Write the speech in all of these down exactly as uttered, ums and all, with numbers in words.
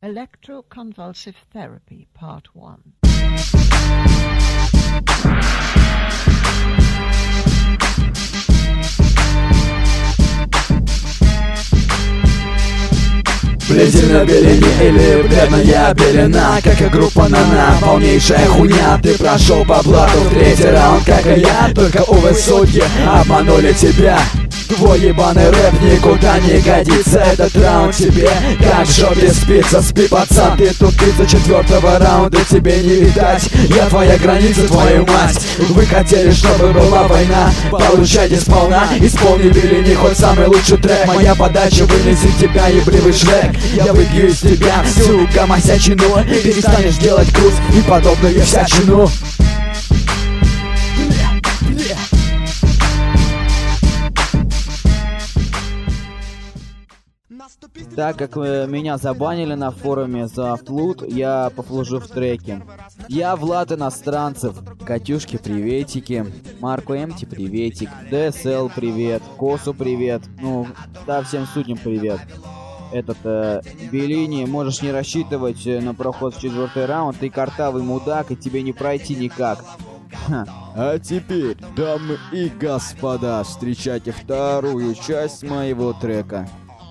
Electroconvulsive Therapy, Part one. Бледь на белене или бледная пелена, как и группа Нана, полнейшая хуйня. Ты прошел по блату в третий раунд, как и я, только увы судьи обманули тебя. Твой ебаный рэп никуда не годится. Этот раунд тебе как в жопе спится. Спи, пацан, ты тупица четвертого раунда, тебе не видать. Я твоя граница, твою мать. Вы хотели, чтобы была война, получайте сполна. Исполни Белени хоть самый лучший трек. Моя подача вынесет тебя, ебливый Шрек. Я выбью из тебя всю гомосячину. Перестанешь делать груз и подобную всячину. Так как э, меня забанили на форуме за флут, я послужу в треке. Я Влад Иностранцев. Катюшки, приветики. Марку Эмти, приветик. ДСЛ, привет. Косу, привет. Ну, да, всем судьям привет. Этот, э, Белени, можешь не рассчитывать на проход в четвертый раунд. Ты картавый мудак, и тебе не пройти никак. Ха. А теперь, дамы и господа, встречайте вторую часть моего трека.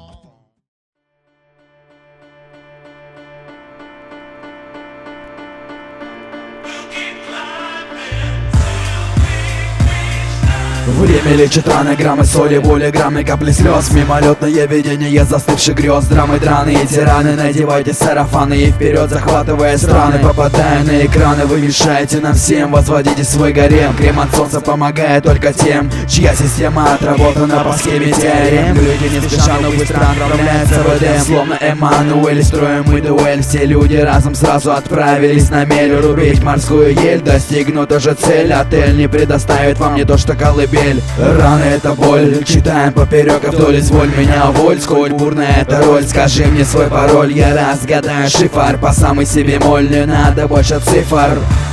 Время лечит раны, граммы соли, боли, граммы капли слез. Мимолетное видение застывших грез. Драмы, драные тираны, надевайте сарафаны и вперед, захватывая страны. Попадая на экраны, вы мешаете нам всем. Возводите свой гарем. Крем от солнца помогает только тем, чья система отработана по схеме теорем. Люди не спеша, но быстро отправляются в Эдем. Словно Эммануэль, строим мы дуэль. Все люди разом сразу отправились на мель. Рубить морскую ель, достигнута же цель. Отель не предоставит вам не то что колыбель. Раны — это боль, читаем поперек, а вдоль изволь меня уволь. Сколь бурная эта роль, скажи мне свой пароль. Я разгадаю шифр по самой себе моль, не надо больше цифр.